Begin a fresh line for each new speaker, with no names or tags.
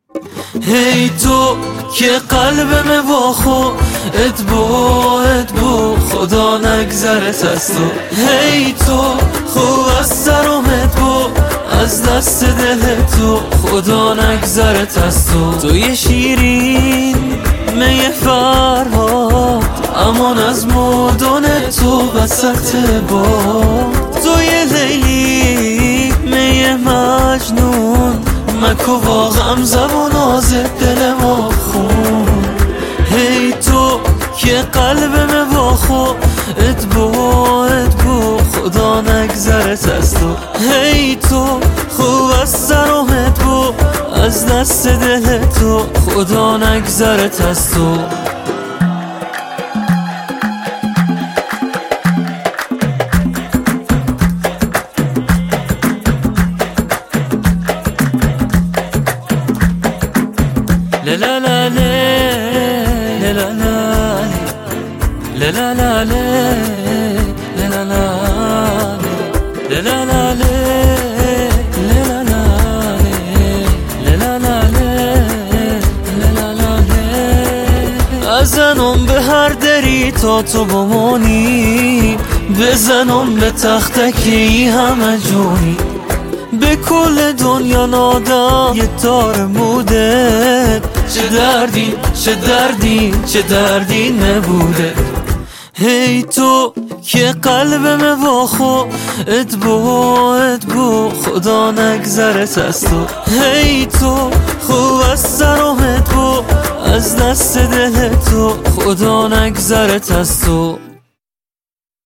هی تو که قلبم با خودت بو خدا نگذرت از تو. هی تو خوب از سرمت بو از دست دل تو خدا نگذرت از تو. توی شیرین می فرهاد امان از مردن تو وسط باد. توی لیلی می مجنون مکو واقعم زبون آز دل ما خون. هی تو که قلبم با خودت بو خدا نگذرت از تو. هی تو خوب از سرمت بو از دست دل تو خدا نگذرت از تو. La la la la la la la la la la la la la la ازنم به هر دری تا تو بمانی، بزنم به تختکی همه جونی. به کل دنیا نادم یه تار موده، چه دردی نبوده. هی تو که قلبم با خودت بو خدا نگذرت از تو. هی تو خوب از سرمت بو از دست دل تو خدا نگذرت از تو.